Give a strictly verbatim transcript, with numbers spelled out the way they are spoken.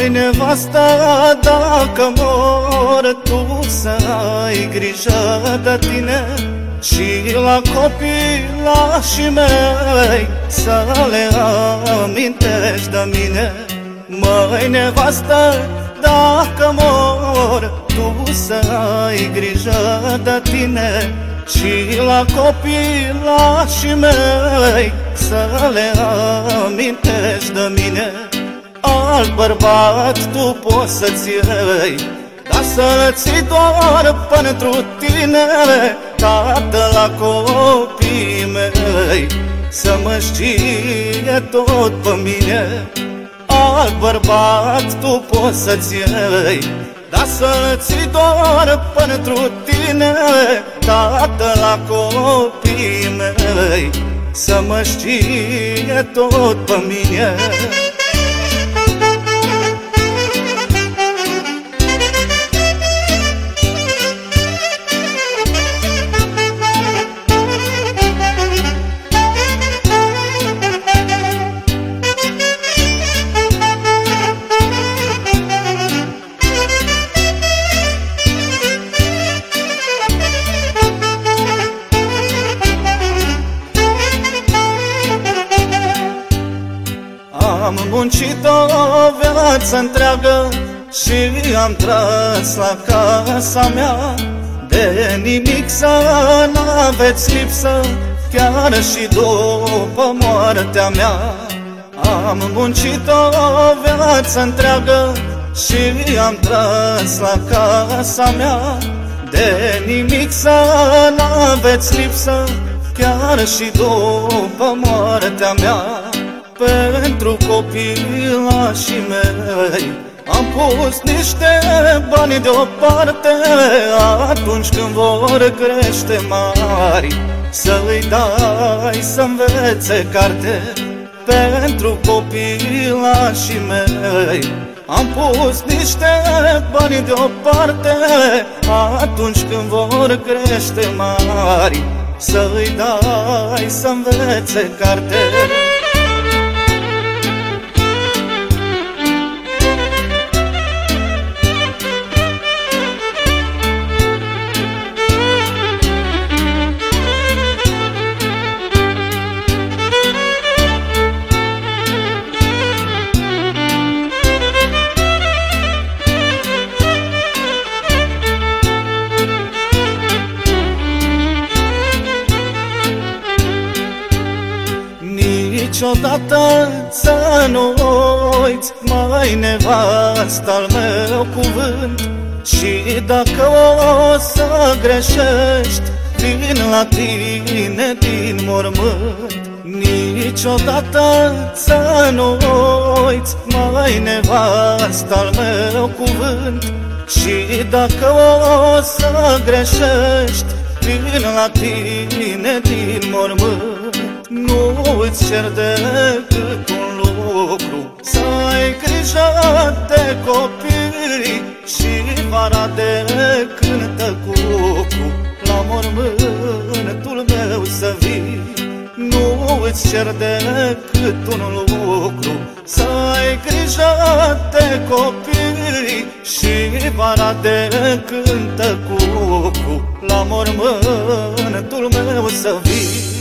Măi, nevasta, dacă mor, tu să ai grijă de tine și la copilașii mei să le amintești de mine. Măi, nevastă, dacă mor, tu să ai grijă de tine și la copilașii mei să le amintești de mine. Alt bărbat tu poți să-ți iei, dar să-l ții doar pentru tine. Tată la copiii mei să mă știe tot pe mine. Alt bărbat tu poți să-ți iei, dar să-l ții doar pentru tine. Tată la copiii mei să mă știe tot pe mine. Am muncit o viață întreagă și am tras la casa mea. De nimic să n-aveți lipsă, chiar și după moartea mea. Am muncit o viață întreagă și am tras la casa mea. De nimic să n-aveți lipsă, chiar și după moartea mea. Pentru copilașii mei am pus niște bani deoparte, atunci când vor crește mari să-i dai să învețe carte. Pentru copilașii mei am pus niște bani deoparte, atunci când vor crește mari să-i dai să învețe carte. Niciodată să nu uiți, măi, nevasta-l meu cuvânt. Și dacă o să greșești, vin la tine din mormânt. Niciodată să nu uiți, măi, nevasta-l meu cuvânt. Și dacă o să greșești, vin la tine din mormânt. Nu îți cer decât un lucru, să ai grijă de copii și vara de cântă cucu la mormântul meu să vii. Nu îți cer decât un lucru, să ai grijă de copii și vara de cântă cucu la mormântul meu să vii.